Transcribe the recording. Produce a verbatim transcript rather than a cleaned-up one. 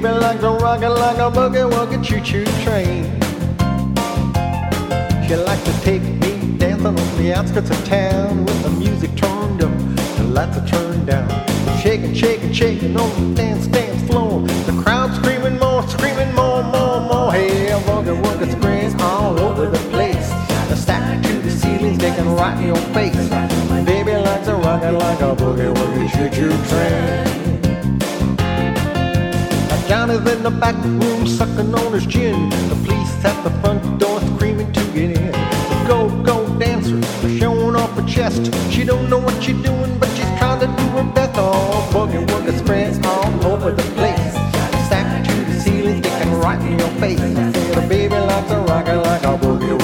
likes to rock it like a boogie woogie choo-choo train. She likes to take me dancing on the outskirts of town with the music turned up, the lights are turned down. Shaking, shaking, shaking on the dance, dance floor. The crowd screaming more, screaming more, more, more. Hey, a boogie woogie springs all over the place. The stack to the ceiling, sticking right in your face. Baby likes to rock it like a boogie woogie choo-choo train. Johnny's in the back room sucking on his gin. The police at the front door screaming to get in. The go-go dancer showing off her chest. She don't know what she's doing, but she's trying to do her best. Oh, boogie woogie spreads all over the place. Stacked to the ceiling, sticking right in your face. I said, the baby likes to rock it like a boogie